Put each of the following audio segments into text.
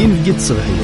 إن جد صبحي.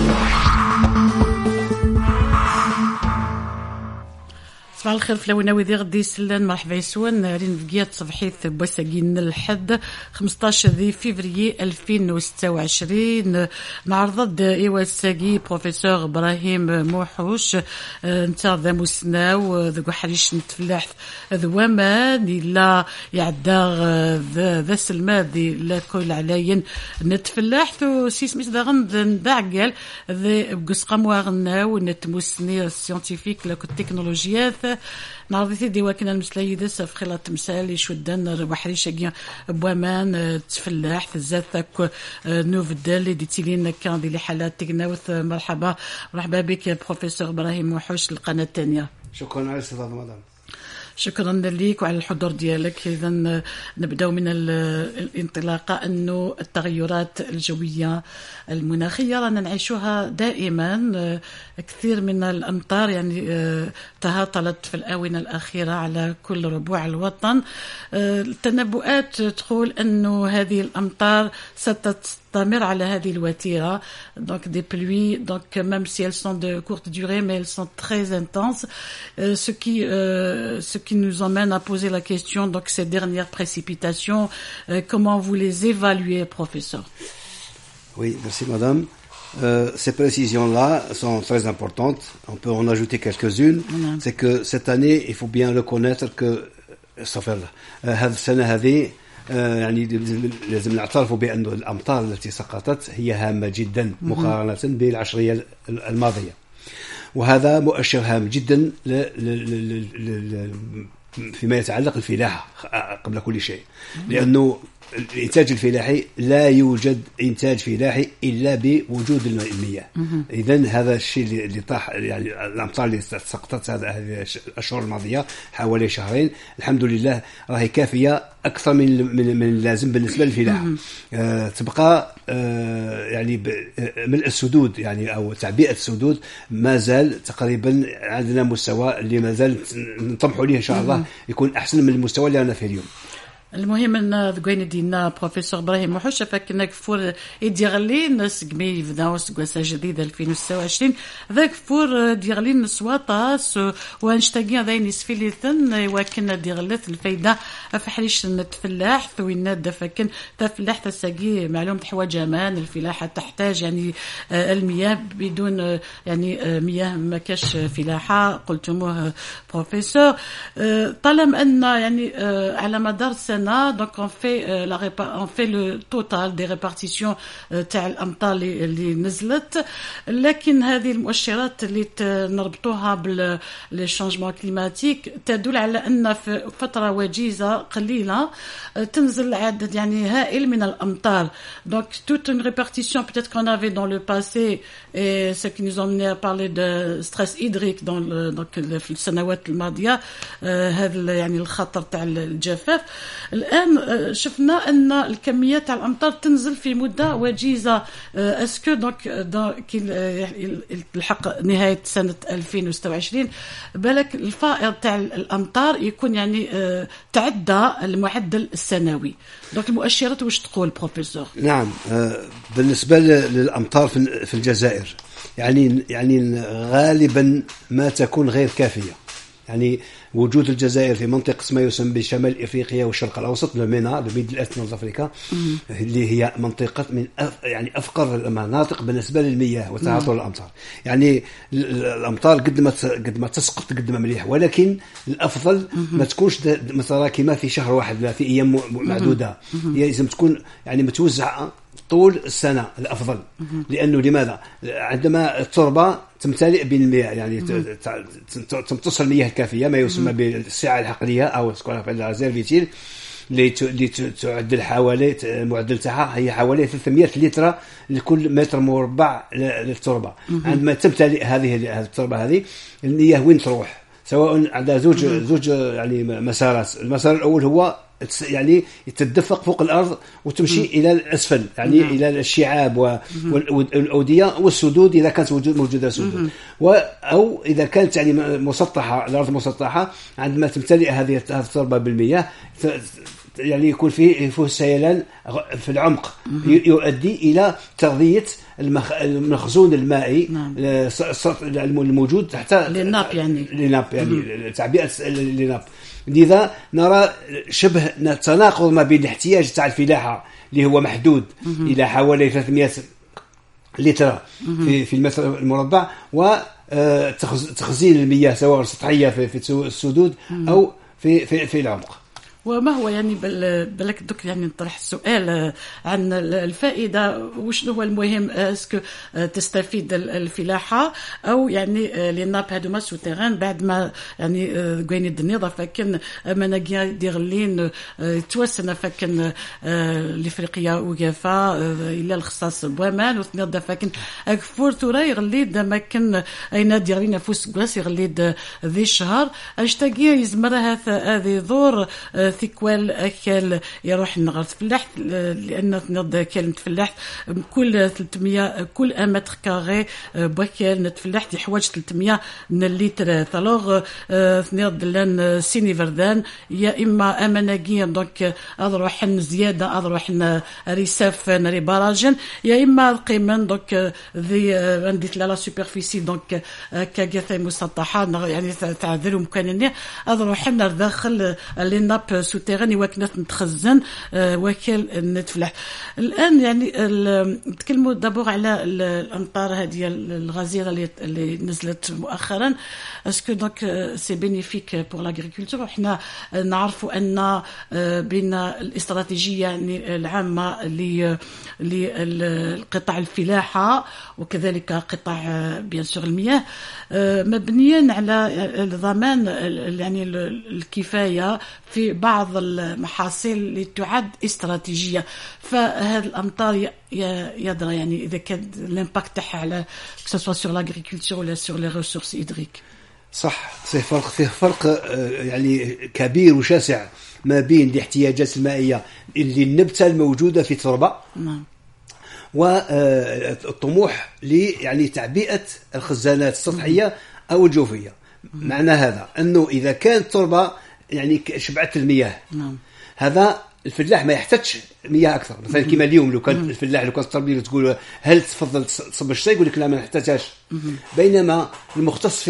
صباح الخير فلاونا ويدي غدي سلان مرحبا يسوان رين بقيات صبحيت بوساقين الحد 15 ذي فيفري 2026 نعرض ايوا الساقي بروفيسور ابراهيم موحوش نتا ذا مسناو ذو حريش نتفلاح ذوامان الا يعدا ذا سلمادي لا كل عليا نتفلاح ثو سيسميس ذا غند ندعقل ذا بقسقام واغناو نتمسني سيونتيفيك لا التكنولوجيات نعرضي دي وكنا المسلايدة في خلال تمثال يشودن وحريشة بوامان تفلاح تزاتك نوف الدال دي تيلين كان دي حالات تقناوث مرحبا بك بروفيسور إبراهيم موحوش القناة الثانية. شكرا على استضافة مدام. شكرا لك وعلى الحضور ديالك. إذا نبدأ من الانطلاقة أنه التغيرات الجوية المناخية رانا نعيشوها دائما. كثير من الأمطار يعني تهاطلت في الآونة الأخيرة على كل ربوع الوطن. التنبؤات تقول أنه هذه الأمطار ستستمر على هذه الوتيرة. Donc des pluies, donc même si elles sont de courte durée, mais elles sont très intenses. Ce qui nous emmène à poser la question, donc ces dernières précipitations, comment vous les évaluez, professeur? Oui, merci madame. Ces précisions-là sont très importantes. On peut en ajouter quelques-unes. C'est que cette année, il faut bien reconnaître que هذه السنة هذه يعني لازم نعترفوا بأن الأمطار التي سقطت هي هامة جدا مقارنة بالعشرية الماضية، وهذا مؤشر هام جدا فيما يتعلق الفلاحة قبل كل شيء، لأنه الإنتاج الفلاحي لا يوجد إنتاج فلاحي إلا بوجود المياه. إذن هذا الشيء اللي طاح يعني الأمطار اللي سقطت هذه الأشهر الماضية حوالي شهرين الحمد لله راهي كافية أكثر من اللازم بالنسبة للفلاحة. تبقى يعني ملء السدود يعني أو تعبئة السدود ما زال تقريبا عندنا مستوى اللي ما زال نطمح عليه إن شاء الله يكون أحسن من المستوى اللي أنا فيه اليوم. المهم ان ذكوين دينا بروفيسور ابراهيم موحوش فكنا كفور يديغلين سقمي بداو سقواسا جديده 2026 ذاك فور ديغلين سواطاس وانشتاقين ذاين يسفيليثن وكنا ديغلث الفايده فحريش نتفلاح ثوينا دفكن تفلاح تساقي معلوم تحواج امان الفلاحه تحتاج يعني المياه بدون يعني مياه ما كاش فلاحه قلتموه بروفيسور. طالما ان يعني على مدار donc on fait le total des répartitions تاع الأمطار اللي نزلت، لكن هذه المؤشرات اللي نربطوها بالشانجمون كليماتيك تدل على أن في فترة وجيزة قليلة تنزل عدد يعني هائل من الأمطار. donc toute une répartition peut-être qu'on avait dans le passé et ce qui nous emmenait à parler de stress hydrique donc في السنوات الماضية هذا يعني الخطر تاع الجفاف. الآن شفنا أن الكميات تاع الأمطار تنزل في مدة وجيزة. اسكو دونك الحق نهاية سنة 2026 بالك الفائض تاع الأمطار يكون يعني تعدى المعدل السنوي. دونك المؤشرات واش تقول بروفيسور؟ نعم، بالنسبة للأمطار في الجزائر يعني غالبا ما تكون غير كافية. يعني وجود الجزائر في منطقة ما يسمى بشمال إفريقيا والشرق الأوسط المينا الميدل إيست نورث أفريقيا اللي هي منطقة من يعني أفقر المناطق بالنسبة للمياه وتعاطي الأمطار. يعني الأمطار قد ما تسقط قد ما مليح، ولكن الأفضل ما تكونش متراكمة في شهر واحد لا في أيام معدودة، لازم تكون يعني متوزعة طول السنة الأفضل. لأنه لماذا؟ عندما التربة تمتلئ بالمياه يعني تمتص المياه الكافية ما يسمى بالسعة الحقلية أو الريزيرفيتير اللي تعدل حوالي معدل تاعها هي حوالي 300 لتر لكل متر مربع للتربة. عندما تمتلئ هذه التربة هذه المياه وين تروح؟ سواء عندها زوج يعني مسارات. المسار الأول هو يعني تتدفق فوق الأرض وتمشي إلى الأسفل يعني إلى الشعاب والأودية والسدود إذا كانت موجودة سدود، أو إذا كانت يعني مسطحة الأرض مسطحة عندما تمتلئ هذه التربة بالمياه يعني يكون فيه سيلان في العمق يؤدي إلى تغذية المخزون المائي الموجود تحت للناب، يعني تعبئة للناب. لذا نرى شبه تناقض ما بين الاحتياج تاع الفلاحة اللي هو محدود إلى حوالي 300 لتر في المتر المربع، وتخزين المياه سواء سطحية في السدود أو في العمق. وما هو يعني بالك دوك يعني نطرح السؤال عن الفائدة، وشنو هو المهم؟ اسكو تستفيد الفلاحة أو يعني لي ناب هادوما سوتيران بعد ما يعني قويني النظافة فكن مناقيا ديغلين توسنا فكن الإفريقيا وقفا إلى الخصاص بوامان وثنيض فكن أكفور ثورا يغليد ما كان أين ديغلين فوس قواس يغليد ذي الشهر أشتاقي يزمرها هذه ظهور ثيكوال أكل يروح نغرس فلاح، لأن نض كلمة فلاح كل 300 كل متر كاري بوكل نتفلاح يحوج 300 من اللتر. alors نض لان سيني فردان يا إما أماناجيا دونك أضروح زيادة أضروح ريساف نري باراجن، يا إما قيمن دونك ذي عندي لا سوبرفيسي دونك كجثة مسطحة يعني تعذرهم كان أضروح داخل للناب سوتيراني وكنت نتخزن وكل نتفلح. الآن يعني نتكلموا دابور على الأمطار هذه الغزيرة اللي نزلت مؤخرا. اسكو دونك سي بينيفيك بور لاغريكولتور؟ احنا نعرفوا أن بين الاستراتيجية يعني العامة للقطاع الفلاحة وكذلك قطاع بيان سور المياه مبنيا على الضمان يعني الكفاية في بعض المحاصيل اللي تعد استراتيجية. فهذه الأمطار يدرى يعني إذا كان الامباكت تاعها على سواء سور لاغريكولتور ولا سور لي ريسورس هيدريك. صح، فيه فرق يعني كبير وشاسع ما بين الاحتياجات المائية اللي النبتة الموجودة في التربة والطموح يعني تعبئة الخزانات السطحية أو الجوفية. معنى هذا أنه إذا كانت التربة يعني شبعت المياه هذا الفلاح ما يحتاجش مياه اكثر. مثلا كما اليوم لو كان الفلاح لو كان التربيه تقول هل تفضل تصب الشاي يقول لك لا ما نحتاجهاش. بينما المختص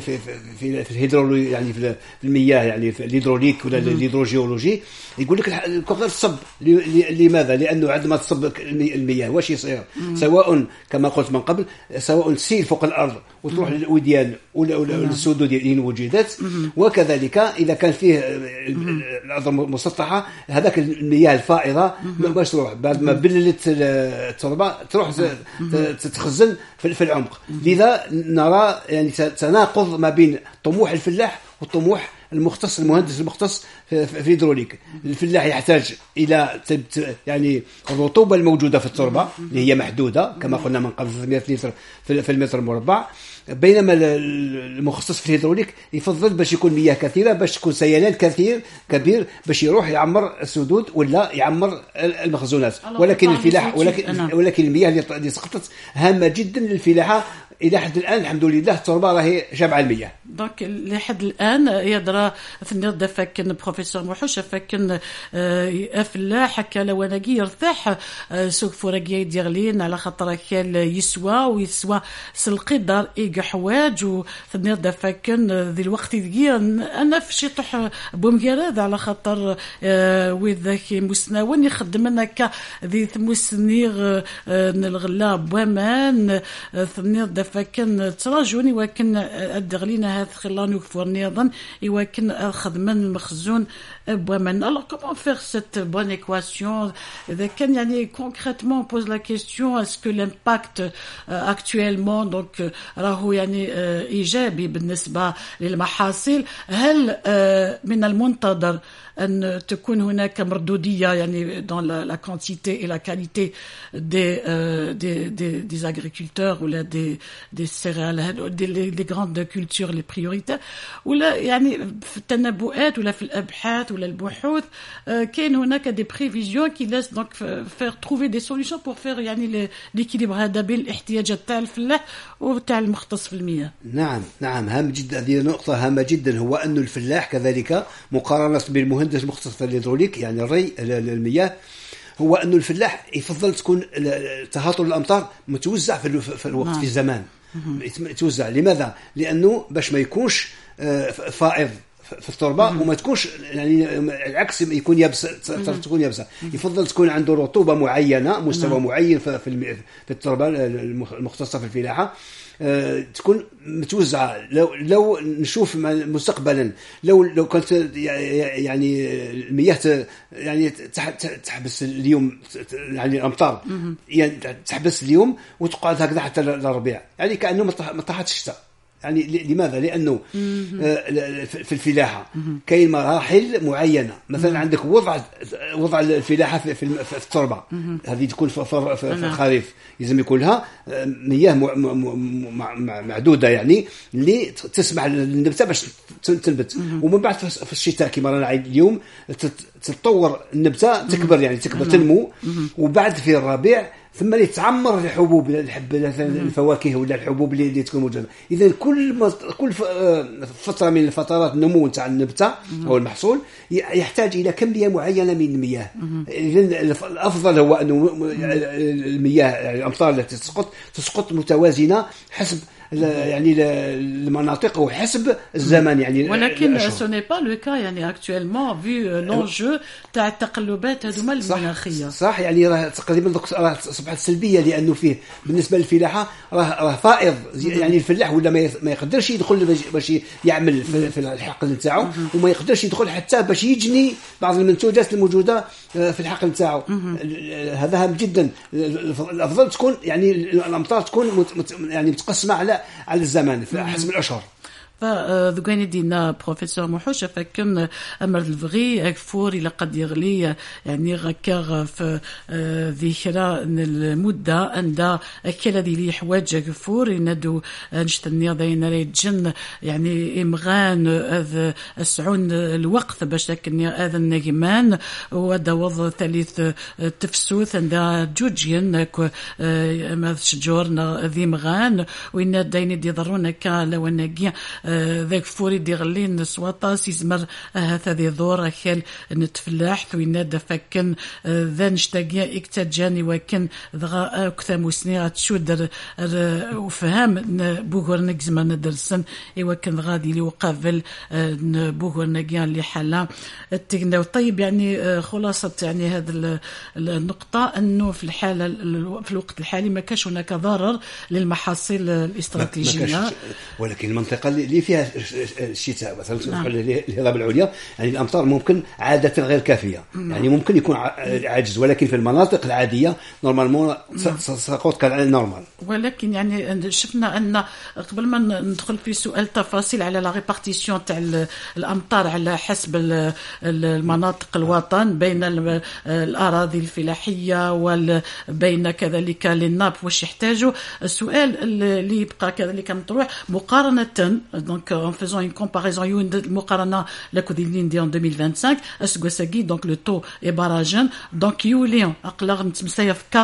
في الهيدرولوجي يعني في المياه يعني في الهيدروليك ولا الهيدروجيولوجي يقول لك تقدر تصب. لماذا؟ لانه عندما تصب المياه واش يصير؟ سواء كما قلت من قبل سواء تسيل فوق الارض وتروح للوديان ولا السدود اللي وجدت، وكذلك اذا كان فيه الارض مسطحه هذاك المياه الفائضه باش تروح بعد ما بللت التربه تروح تتخزن في العمق. لذا نرى يعني تناقض ما بين طموح الفلاح وطموح المختص المهندس المختص في الهيدروليك. الفلاح يحتاج الى يعني الرطوبه الموجوده في التربه اللي هي محدوده كما قلنا من قبل 300 لتر في المتر المربع، بينما المختص في الهيدروليك يفضل باش يكون مياه كثيره باش تكون سيلان كبير باش يروح يعمر السدود ولا يعمر المخزونات. ولكن الفلاح ولكن المياه اللي سقطت هامه جدا للفلاحه. الى حد الان الحمد لله التربه راهي شابعه المياه. دونك لحد الان يدرى ثني دفكن بروفيسور محوش فكن افلاح هكا لو انا يرتاح سوق فرقيه يديرلين على خاطر كان يسوى سلقدر حواج وثني دفكن ذي الوقت دقيقه انا في شي طح بومكيراد على خاطر وذاك مسناون يخدم هكا ذي مسنيغ الغلاب ومان ثني دفكن تراجوني ولكن الدغلينا هذا خلانو فورني ايضا يمكن الخدمه المخزون بومن. alors comment faire cette bonne équation اذا كان يعني concrètement on pose la question est-ce que l'impact actuellement donc راهو يعني ايجابي بالنسبه للمحاصيل؟ هل من المنتظر أن تكون هناك مردودية يعني dans la quantité et la qualité des agriculteurs ou des céréales des grandes cultures les prioritaires ولا يعني في التنبؤات ولا في الأبحاث ولا البحوث كاين هناك des prévisions qui laissent donc faire trouver des solutions pour faire يعني l'équilibre هذا بين الاحتياجات تاع الفلاح وتاع المختص في المياه. نعم هام جدا، هذه نقطة هامة جدا، هو أن الفلاح كذلك مقارنة بالمهندس المهندس المختص في الهيدروليك يعني الري المياه، هو أنه الفلاح يفضل تكون تهاطل الأمطار متوزع في الوقت في الزمان، يتوزع. لماذا؟ لأنه باش ما يكونش فائض في التربة وما تكونش يعني العكس يكون يابس، تكون يابسة. يفضل تكون عنده رطوبة معينة، مستوى معين في التربة المختصة في الفلاحة، تكون متوزعة. لو نشوف مستقبلا لو كانت يعني المياه يعني تحبس اليوم، يعني الأمطار يعني تحبس اليوم وتقعد هكذا حتى الربيع، يعني كأنه ما طاحتش الشتاء. يعني لماذا؟ لأنه في الفلاحة كاين مراحل معينة. مثلا عندك وضع الفلاحة في التربة، هذه تكون في الخريف لازم يكون لها مياه معدودة، يعني اللي تسمح للنبتة باش تنبت. ومن بعد في الشتاء كما رانا اليوم تتطور النبتة، تكبر يعني تنمو. وبعد في الربيع ثم يتعمر الحبوب، الفواكه ولا الحبوب اللي تكون موجوده. اذا كل فتره من الفترات النمو تاع النبته او المحصول يحتاج الى كميه معينه من المياه. اذا الافضل هو انه المياه يعني الامطار التي تسقط متوازنه حسب يعني المناطق وحسب الزمن يعني. ولكن سو ني با لو كا يعني اكطويلمون في لونجو تاع التقلبات هذوما المناخيه. صح يعني راه تقريبا اصبحت سلبيه، لانه فيه بالنسبه للفلاحه راه فائض. يعني الفلاح ولا ما يقدرش يدخل باش يعمل في الحقل نتاعو، وما يقدرش يدخل حتى باش يجني بعض المنتوجات الموجوده في الحقل نتاعو. هذا هام جدا. الافضل تكون يعني الامطار تكون يعني متقسمه على الزمان حسب الاشهر. فذوقين دينا بروفيسور محوش فكن امر الفغي اكفور الى قد يغلي يعني غكاغ في ذكرى المده عند كلا دي حوايج كفور ينادو نشتني ضاين ريجن يعني امغان هذا السعون الوقت باش لكن هذا النجمان ودوض ثالث تفسوث عند جوجين ما شجورنا ذي مغان وين داين دي ضرونا كلا ونجي ذاك فوري ديغلين سواطا سيزمر هذه ذور خال نتفلاح ويناد فكن ذا نشتاقيا اكتجاني وكن ذغا كثام وسني تشودر وفهم بوغور نجزما ندرسن وكن غادي لي وقابل بوغور نجيان اللي حالا التقنا. طيب يعني خلاصة يعني هذا النقطة انه في الحالة في الوقت الحالي ما كاش هناك ضرر للمحاصيل الاستراتيجية، ولكن المنطقة اللي فيها الشتاء مثلا الهضاب العليا يعني الأمطار ممكن عادة غير كافية، يعني ممكن يكون عجز، ولكن في المناطق العادية نورمالمون سقوط كالنورمال. ولكن يعني شفنا أن قبل ما ندخل في سؤال تفاصيل على لا ريبارتيسيون تاع الأمطار على حسب المناطق الوطن بين الأراضي الفلاحية وبين كذلك للناب واش يحتاجوا، السؤال اللي يبقى كذلك مطروح مقارنة donc en faisant une comparaison المقارنة لكوديلين دي en 2025 اسكوساكي donc le taux est barragin donc يوليون اقلغ نتمسايا في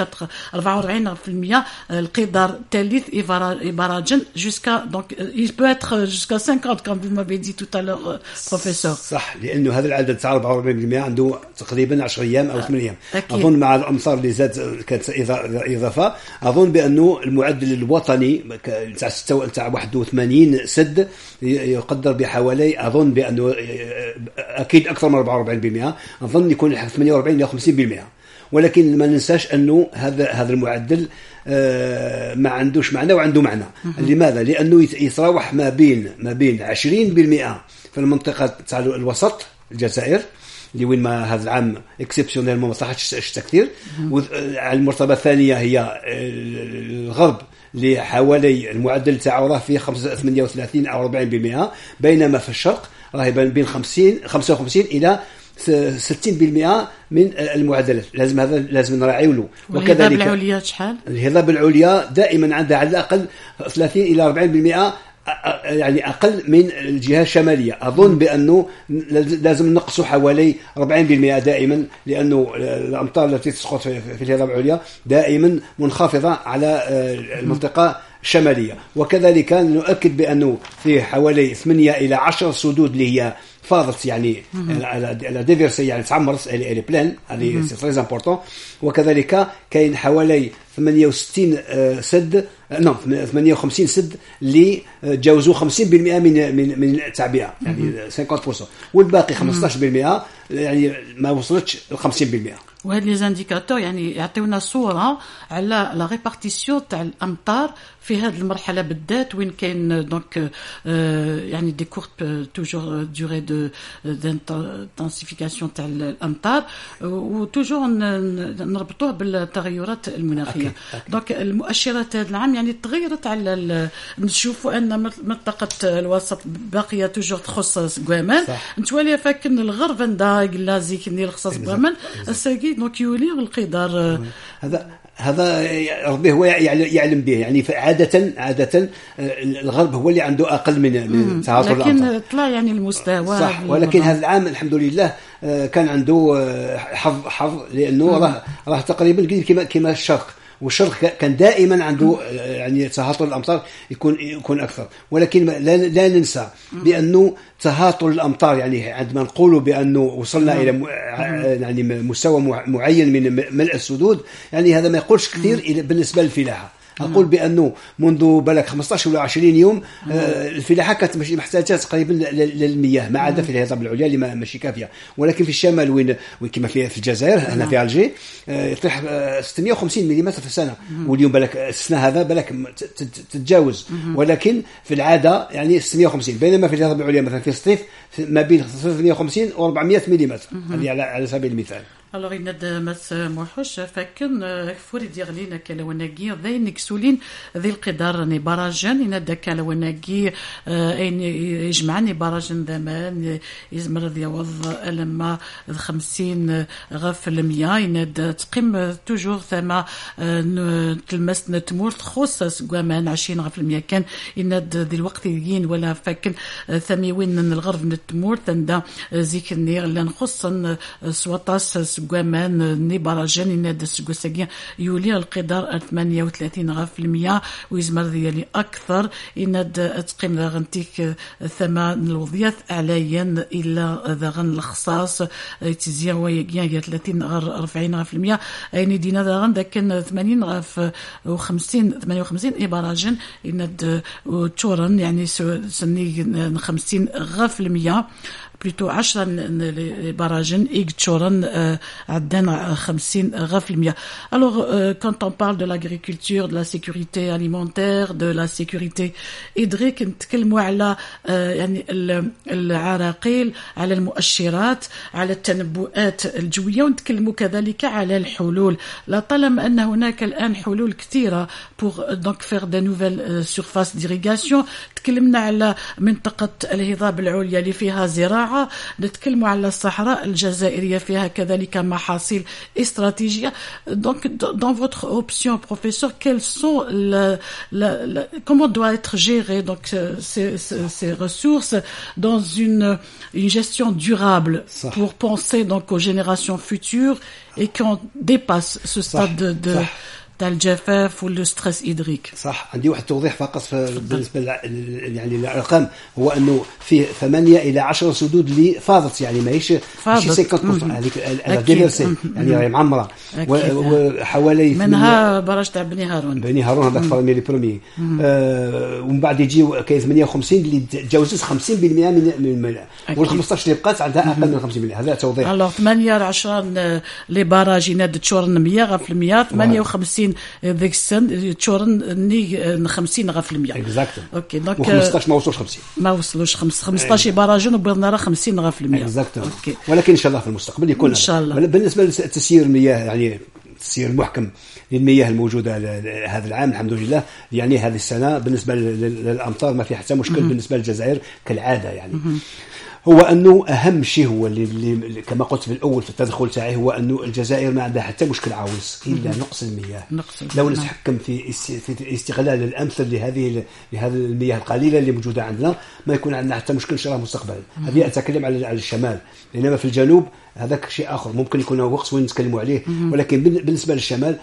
44% القدر الثالث barragin jusqu'à donc il peut être jusqu'à 50 comme vous m'avez dit tout à l'heure professeur. صح، لانه هذا العدد تاع 44% عنده تقريبا 10 ايام او 8 ايام. اظن مع الامطار اللي زاد كانت اضافه، اظن بانه المعدل الوطني تاع 81 سد يقدر بحوالي، أظن بأنه أكيد أكثر من 44%، أظن يكون 48 إلى 50%. ولكن ما ننساش أنه هذا المعدل ما عندوش معنى وعنده معنى. لماذا؟ لأنه يتراوح ما بين 20% في المنطقة تاع الوسط الجزائر اللي وين ما هذا العام اكسبسيونيل ما صحتش كثير، على المرتبة الثانية هي الغرب اللي حوالي المعدل تاعو راه فيه 38 أو 40%، بينما في الشرق راه بين 55 إلى 60% من المعدلات. لازم نراعيو له. وكذلك الهضاب العليا شحال؟ الهضاب العليا دائما عندها على الأقل 30 إلى 40%، يعني أقل من الجهة الشمالية. أظن بأنه لازم نقصوا حوالي 40% دائما، لأنه الأمطار التي تسقط في الهضاب العليا دائما منخفضة على المنطقة الشمالية. وكذلك نؤكد بأنه في حوالي 8 إلى 10 سدود اللي هي فاضت يعني على ديفيرسي يعني تعمرت الي بلان هذه سي تري امبورطون. وكذلك كاين حوالي 68 سد 58 سد اللي تجاوزوا 50% من التعبئه يعني 50%، والباقي 15% يعني ما وصلتش ل 50%. وهاد لي زانديكاتور يعني يعطيونا صوره على لا ريبارتيسيون تاع الامطار في هذه المرحله بالذات، وين كاين دونك يعني دي كورت توجور دوري دو دانسيفيكاسيون تاع الامطار، وتوجور نربطوه بالتغيرات المناخيه. دونك المؤشرات هذا العام يعني تغيرت على نشوفوا ان منطقه الوسط باقيه توجور تخص قوامان، نتوالي فاكن الغرب ندا لازي كني الخصاص قوامان الساقي دونك يولي القدر. هذا ربي هو يعلم به يعني. عادة الغرب هو اللي عنده أقل من تهاطر الأمطار، لكن طلع يعني المستوى صح. ولكن هذا العام الحمد لله كان عنده حظ لأنه راه تقريبا كما الشرق، والشرق كان دائما عنده يعني تهاطر الأمطار يكون أكثر. ولكن لا ننسى بأنه تهاطر الأمطار يعني عندما نقول بأنه وصلنا إلى يعني مستوى معين من ملء السدود، يعني هذا ما يقولش كثير بالنسبة للفلاحة. أقول بأنه منذ بلغ 15 ولا 20 يوم الفلاحة كانت محتاجة تقريبا للمياه، ما عدا في الهضاب العليا اللي ماشي كافية. ولكن في الشمال وين كما في الجزائر هنا في ألجي يطيح 650 ملم في السنة، واليوم بلغ السنة هذا بلغ تتجاوز. ولكن في العادة يعني 650، بينما في الهضاب العليا مثلا في الصيف ما بين 350 و 400 ملم. هذه على سبيل المثال. Alors il n'a mas موحوش فكن فوري ديالينا كالوناجي ذي نكسولين ذي القدر ني باراجن ينادى كالوناجي اين يجمعني باراجن زمان يزمر ديوض لما 50 غف المياه ينادى تقيم توجور ثم تلمسنا تمور تخصص قوامان 20 غف المياه كان ينادى ذي الوقت يجين ولا فكن ثمي وين الغرب نتمور تندا زيك النير اللي نخصن سوطاس قوامان ني باراجين ينادى سقوساقيا يولي القدر 38 غف المياه ويزمر ديالي أكثر ينادى تقيم ذا غنتيك ثمان الوضيات أعليا إلا ذا غن الخصاص تزيا ويقيا 30 غير 40 غف المياه يعني دينا ذا غن كان 80 غف و50 58 إبراجين ينادى تشورن يعني سني 50 غف المياه plutôt 10 براجن إيجتشورن عدنا 50 غف المياه. Alors quand on parle de l'agriculture, de la sécurité alimentaire, de la sécurité hydrique نتكلموا على يعني العراقيل، على المؤشرات، على التنبؤات الجوية، ونتكلموا كذلك على الحلول. لطالما أن هناك الآن حلول كثيرة pour donc faire de nouvelles surfaces d'irrigation. تكلمنا على منطقة الهضاب العليا اللي فيها زراعة، نتكلموا على الصحراء الجزائرية فيها كذلك محاصيل استراتيجية. Donc dans votre option professeur, quelles sont comment doit être géré donc ces ressources dans une gestion durable pour penser donc aux générations futures et qu'on dépasse ce stade de تاع الجفاف والستريس إدريك. صح. عندي واحد توضيح فقط بالنسبة يعني الأرقام، هو أنه فيه 8 إلى 10 سدود اللي فاضت يعني ماشي 50% هذيك الديفيرسي يعني راهي معمرة، وحوالي منها براج تاع بني هارون هذاك فرمي لي برومي، ومن بعد يجي كاين 58 اللي تجاوزت 50% من الماء، وال15 اللي بقات عندها أقل من 50%. هذا توضيح. alors 8 ل 10 لي باراج يناد تشورن 100 غف المياه، 58 ذيك السن تشورن ني 50 غف المياه. اوكي دونك 15 ما وصلوش 50، ما وصلوش 15 باراجون وبغينا راه 50 غف المياه. ولكن ان شاء الله في المستقبل يكون ان شاء الله. بالنسبه لتسيير المياه يعني التسيير المحكم للمياه الموجوده هذا العام الحمد لله، يعني هذه السنه بالنسبه للامطار ما في حتى مشكل بالنسبه للجزائر كالعاده يعني. هو أنه أهم شيء هو اللي كما قلت في الأول في التدخل تاعي، هو أنه الجزائر ما عندها حتى مشكل عاوز إلا نقص المياه. لو نتحكم في استغلال الأمثل لهذه المياه القليلة اللي موجودة عندنا، ما يكون عندنا حتى مشكل إن شاء الله مستقبلا. هذه أتكلم على الشمال، بينما في الجنوب هذاك شيء آخر ممكن يكون وقت وين نتكلموا عليه. ولكن بالنسبة للشمال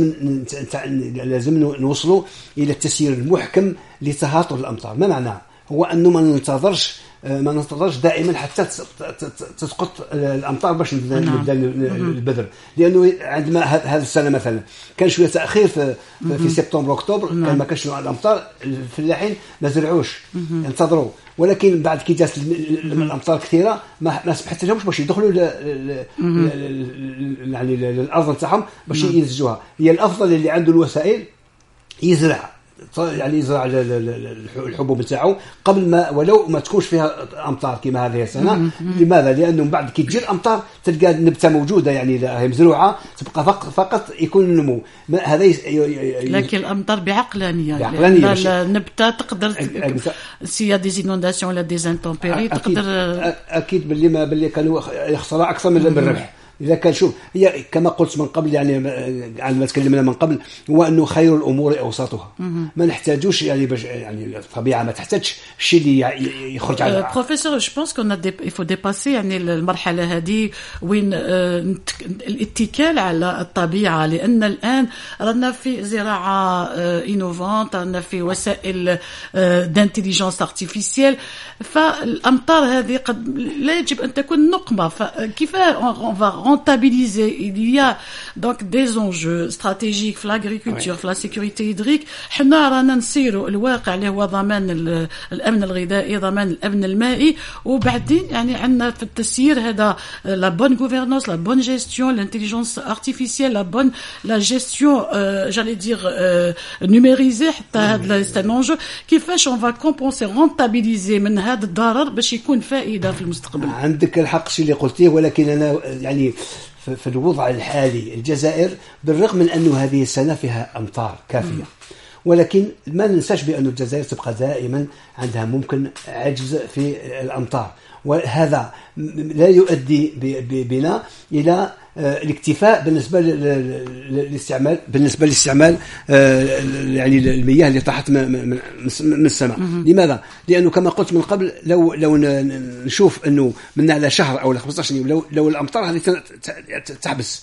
لازم نوصلوا إلى التسيير المحكم لتهاطر الأمطار. ما معناه؟ هو أنه ما ننتظرش ما ننتظرش دائما حتى تسقط الامطار باش نبدا البذر، لانه عندما هذه السنه مثلا كان شويه تاخير في سبتمبر اكتوبر، كان ما كانش الامطار، الفلاحين ما زرعوش انتظروا، ولكن بعد كي جات الامطار كثيره ما سمحت لهمش باش يدخلوا يعني الارض نتاعهم باش ينتجوها. هي الافضل اللي عنده الوسائل يزرع الحبوب نتاعو قبل ما، ولو ما تكونش فيها امطار كما هذه السنه. لماذا؟ لانه من بعد كي تجي الامطار تلقى النبته موجوده، يعني هي مزروعه، تبقى فقط يكون النمو. هذا لكن الامطار بعقلانيه، النبته تقدر سي دي زينونداسيون ولا دي انتومبيري تقدر اكيد باللي كانوا يخسروا اكثر من الربح. إذا كان شوف، هي كما قلت من قبل، يعني عندما تكلمنا من قبل، هو أنه خير الأمور أوسطها. ما نحتاجوش يعني باش يعني الطبيعة ما تحتاجش الشيء اللي يخرج على بروفيسور. جو بونس كون يفو ديباسي يعني المرحلة هذه وين الاتكال على الطبيعة، لأن الآن رانا في زراعة إنوفانت، رانا في وسائل دانتيليجنس ارتيفيسيال، فالأمطار هذه قد لا يجب أن تكون نقمة. فكيف on va rentabiliser? Il y a donc des enjeux stratégiques في l'agriculture, في la sécurité hydrique. حنا رانا نسيروا الواقع اللي هو ضمان الأمن الغذائي، ضمان الأمن المائي، وبعدين يعني عندنا في التسيير هذا la bonne gouvernance, la bonne gestion, l'intelligence artificielle, la gestion j'allais dire numérisée. حتى هذا c'est un enjeu. كيفاش on va compenser, rentabiliser من هذا الضرر باش يكون فائدة في المستقبل؟ عندك الحق شيء اللي قلتيه، ولكن أنا يعني في الوضع الحالي الجزائر بالرغم من أنه هذه السنة فيها أمطار كافية، ولكن ما ننساش بأن الجزائر تبقى دائما عندها ممكن عجز في الأمطار، وهذا لا يؤدي بنا إلى الاكتفاء بالنسبة للاستعمال يعني المياه اللي طاحت من السماء. لماذا؟ لأنه كما قلت من قبل، لو نشوف أنه من على شهر أو 15 يوم لو الأمطار هذه تحبس،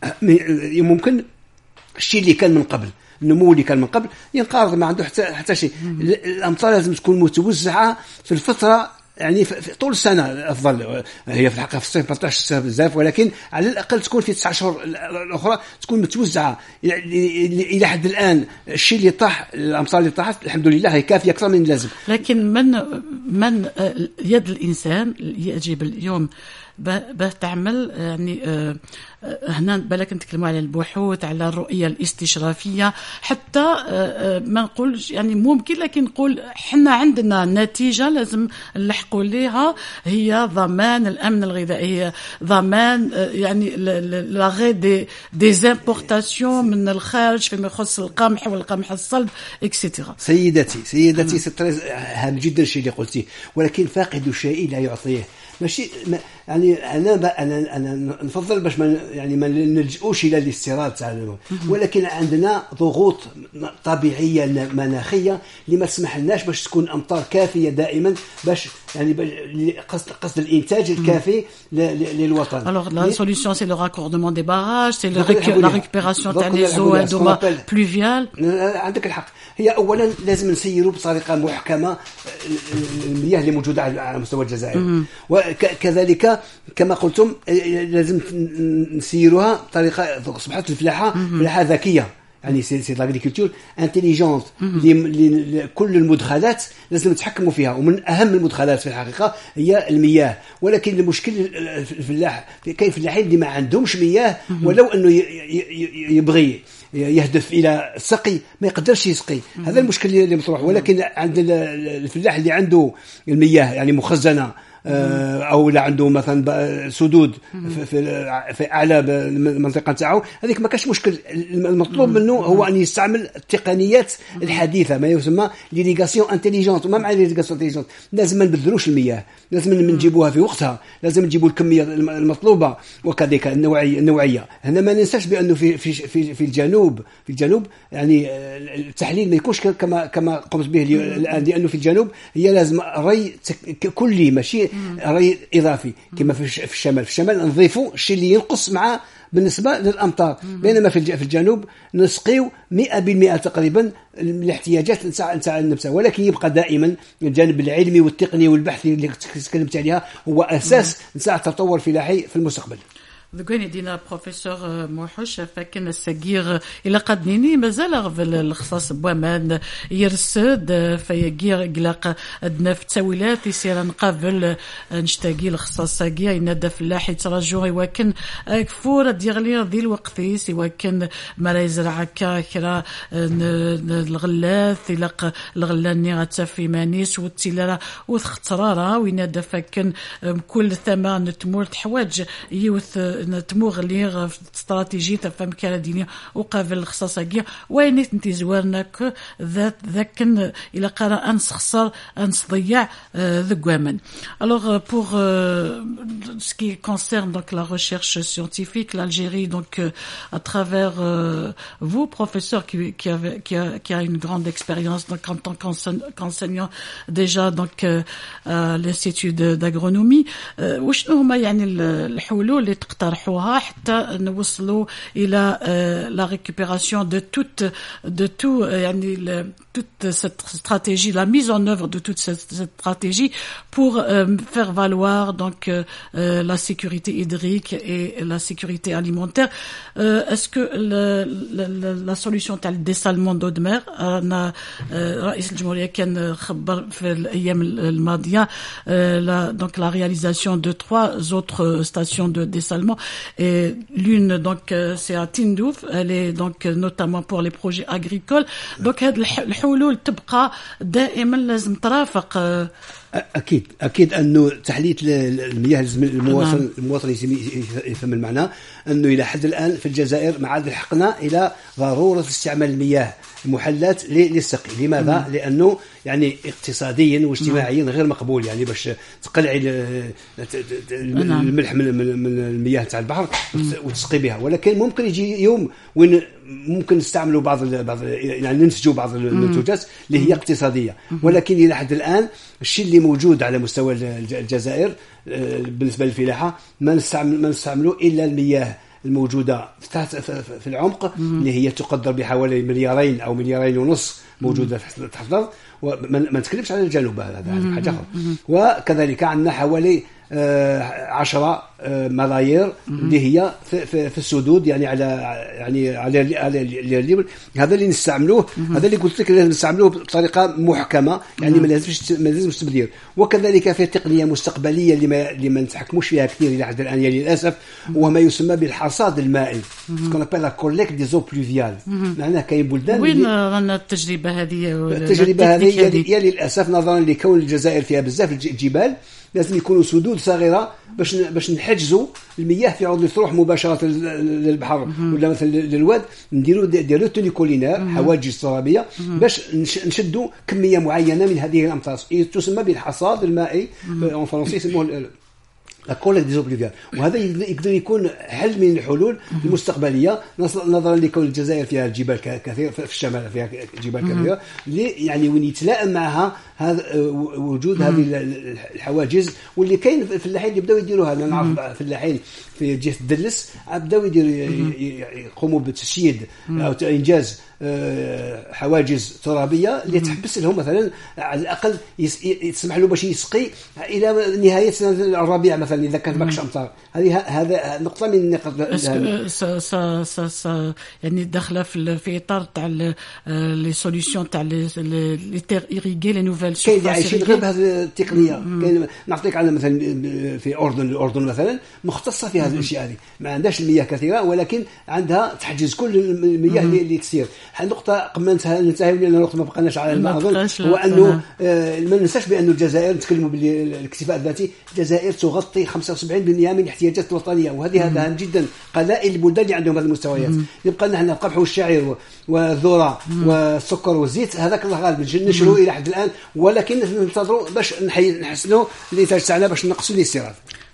ممكن الشيء اللي كان من قبل، النمو اللي كان من قبل ينقرض، ما عنده حتى شيء. الأمطار لازم تكون متوزعة في الفترة، يعني في طول السنة أفضل. هي في الحقيقة في الصيف 14 بزاف، ولكن على الأقل تكون في 9 شهور الأخرى تكون متوزعة. إلى حد الآن الشيء اللي طاح، الأمطار اللي طاحت الحمد لله هي كافية أكثر من اللازم. لكن من يد الإنسان يجب اليوم باه تعمل يعني هنا بالك نتكلموا على البحوث، على الرؤية الاستشرافية، حتى ما نقولش يعني ممكن، لكن نقول حنا عندنا نتيجة لازم نلحقوا ليها، هي ضمان الأمن الغذائي، هي ضمان يعني لاغي دي زامبورتاسيون من الخارج فيما يخص القمح والقمح الصلب اكسيتيرا. سيدتي هام جدا الشيء اللي قلتيه، ولكن فاقد الشيء لا يعطيه. ماشي يعني أنا نفضل باش ما نلجؤوش إلى الاستيراد تاع، ولكن عندنا ضغوط طبيعية مناخية اللي ما تسمح لناش باش تكون أمطار كافية دائما، باش يعني قصد الإنتاج الكافي للوطن. Alors la solution c'est le raccordement des barrages, c'est la récupération تاع les eaux pluviales. عندك الحق. هي أولا لازم نسيروا بطريقة محكمة المياه اللي موجودة على مستوى الجزائر، وكذلك كما قلتم لازم نسيروها بطريقة صبحت الفلاحة ذكية، يعني سي لاغريكولتور انتيليجونت. كل المدخلات لازم نتحكموا فيها، ومن أهم المدخلات في الحقيقة هي المياه. ولكن المشكل الفلاح، كاين فلاحين اللي ما عندهمش مياه، ولو أنه يبغي يهدف إلى السقي ما يقدرش يسقي. هذا المشكل اللي مطروح. ولكن عند الفلاح اللي عنده المياه يعني مخزنة، أو لا عنده مثلا سدود في أعلى المنطقة تاعو، هذيك ما كاش مشكل. المطلوب منه هو أن يستعمل التقنيات الحديثة، ما يسمى ليريغاسيون انتيليجونت. وما معنى ليريغاسيون انتيليجونت؟ لازم ما نبذلوش المياه، لازم نجيبوها في وقتها، لازم نجيبوا الكمية المطلوبة، وكذلك النوعية. هنا ما ننساش بأنه في الجنوب يعني التحليل ما يكونش كما قمت به الآن، لأنه في الجنوب هي لازم ري كلي، ماشي ري إضافي كما في الشمال. نضيفوا الشيء اللي ينقص مع بالنسبة للأمطار. بينما في الجنوب نسقيو 100% تقريبا الاحتياجات نتاع النبتة، ولكن يبقى دائما الجانب العلمي والتقني والبحثي اللي تكلمت عليها هو أساس نتاع التطور الفلاحي في المستقبل. ذكرني دينا بروفيسور موحوش فكان السجير إلى قدنيني مازال في الخصاص بوامان يرسد فيجير قلق أدنا في التاويلات يصير نقابل نشتاقي الخصاص ساقيا ينادى فلاح يترجو يوكن كفور ديغلي ذي الوقت يوكن ما يزرع كرا الغلاث يلق الغلاني غتفي مانيس والتلارة وثخترارة وينادى فكن كل ثمان تمور حواج يوث تموغ لي استراتيجية فهم كاردينيا وقابل الخصاصية وين انت زوارناك ذاك الى قرا انس خسر انس ضيع ذقوامن. Alors pour ce qui concerne donc la recherche scientifique, l'Algérie donc à travers vous professeur qui a une grande expérience donc en tant qu'enseignant déjà donc à l'institut d'agronomie وشنو هما يعني الحلول اللي تقترحوها حتى نوصلوا إلى la récupération de tout يعني toute cette stratégie, la mise en œuvre de toute cette stratégie pour faire valoir donc la sécurité hydrique et la sécurité alimentaire. Est-ce que la solution تاع الديسالمون دو دمر أنا رئيس الجمهورية كان خبر في الأيام الماضية donc la réalisation de 3 autres stations de dessalement et l'une donc c'est à Tindouf, elle est donc notamment pour les projets agricoles. Donc هاد الحلول تبقى دائما لازم ترافق. أكيد أنه تحلية المياه لازم المواطن يفهم المعنى أنه إلى حد الآن في الجزائر ما عاد لحقنا إلى ضرورة استعمال المياه المحلات للسقي. لماذا؟ لأنه يعني اقتصاديا واجتماعيا غير مقبول، يعني باش تقلعي الملح من المياه تاع البحر وتسقي بها، ولكن ممكن يجي يوم وين ممكن نستعملوا يعني ننتجوا بعض المنتوجات اللي هي اقتصادية، ولكن إلى حد الآن الشيء اللي موجود على مستوى الجزائر بالنسبة للفلاحة ما نستعملوا إلا المياه الموجودة في العمق اللي هي تقدر بحوالي 2 أو 2.5 مليار موجودة تحت الأرض، وما نتكلمش على الجنوب، هذا حاجة أخرى. وكذلك عندنا حوالي 10 ملايير اللي هي في السدود، يعني على الليبل. هذا اللي نستعملوه، هذا اللي قلت لك لازم نستعملوه بطريقه محكمه، يعني ما لازمش تبذير. وكذلك في تقنيه مستقبليه اللي ما نتحكموش فيها كثير الى حد الان يعني للاسف، وما يسمى بالحصاد المائي، كون ابل لا كوليكت دي زو بلوفيال. معناها كاين بلدان وين رانا التجربه هذه هي للاسف نظرا لكون الجزائر فيها بزاف الجبال لازم يكونوا سدود صغيره باش نحجزوا المياه في عوض تروح مباشره للبحر ولا مثلا للواد، نديروا توني كولينار حواجز ترابيه باش نشدوا كميه معينه من هذه الامطار، تسمى بالحصاد المائي en فرنسي يسموه لا كوليكت دي زوبليفيال. وهذا يقدر يكون حل من الحلول المستقبليه نظرا لكون الجزائر فيها الجبال كثير، في الشمال فيها جبال كثيره اللي يعني وين يتلائم معها هذا وجود هذه الحواجز، واللي كاين الفلاحين اللي بداو يديروها. انا نعرف فلاحين في جهه الدلس بداو يقوموا بتشييد او انجاز حواجز ترابيه اللي تحبس لهم مثلا على الاقل يسمح له باش يسقي الى نهايه الربيع مثلا اذا كانت باقش امطار. هذا نقطه من النقاط يعني داخله في اطار تاع لي سوليوشن تاع لي تير ايريغي لي نوفيل سورس. كاين عايشين غير بهذه التقنيه. كاين نعطيك على مثلا في الاردن مثلا مختصه في هذه الاشياء هذه، ما عندهاش المياه كثيره ولكن عندها تحجز كل المياه اللي تسير. نقطه قبل ما ننتهي لان الوقت ما بقناش على ما اظن، هو انه ما ننساش بان الجزائر نتكلموا بالاكتفاء الذاتي، الجزائر تغطي 75% من الاحتياجات الوطنيه، وهذه هذا جدا قلائل البلدان اللي عندهم هذه المستويات. يبقى لنا القمح والشعير والذره والسكر والزيت، هذاك الغالب نشروا الى حد الان، ولكن ننتظروا باش نحسنوا الانتاج تاعنا باش نقصوا الاستيراد.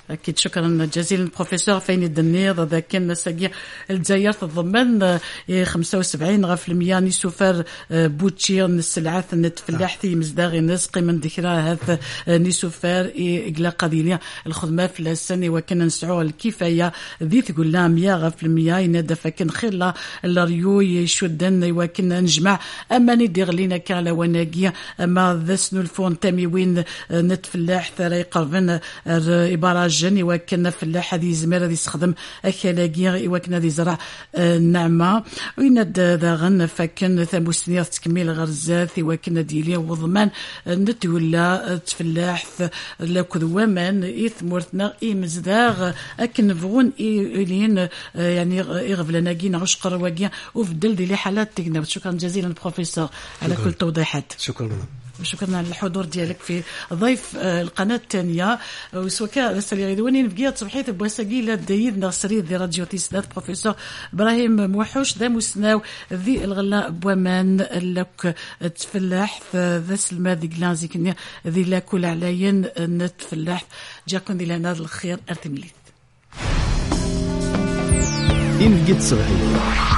أكيد شكرا جزيلا بروفيسور فين الدنير ذا كان ساقي الجزائر تضمن 75 غف المياه نيسوفر بوتشي السلعات نتفلاح في مزداغي نسقي من ذكرى هذا نيسوفر إقلا قضيلية الخدمة في السنة وكنا نسعو الكفاية ذي تقول لها 100 غف المياه ينادى فكن خير لا الريو يشدن وكنا نجمع أما ندير لنا كالا وناقية أما ذا سنو الفون تامي وين نتفلاح ثري قربن إبراجن وكنا فلاح هذه زمير هذه يستخدم أكلاقي وكنا ذي زرع النعمة ويند ذا غن فكن ثموسنية تكميل غرزات وكنا ديليا وضمان نتولى تفلاح لكذ ومن إثمرتنا إمزداغ أكن نبغون إلين يعني يغفلنا جينا عشقر وجيا وفدل ذي حالات تجنب. شكرا جزيلا بروفيسور على كل توضيحات. شكرا على الحضور ديالك في ضيف القناة الثانية وسوكا رسالة غيدواني نبقيت صبحيت بواساقيلة دايد نغسري ذي راديو تيسدات بروفيسور إبراهيم موحوش ذا مسناو ذي الغلاء بومان لك تفلاح ذا سلمى ذي قلان كنيا ذي لا كل علاين نتفلاح جاكم ذي لنا الخير أرتمليت إن قد صبحيت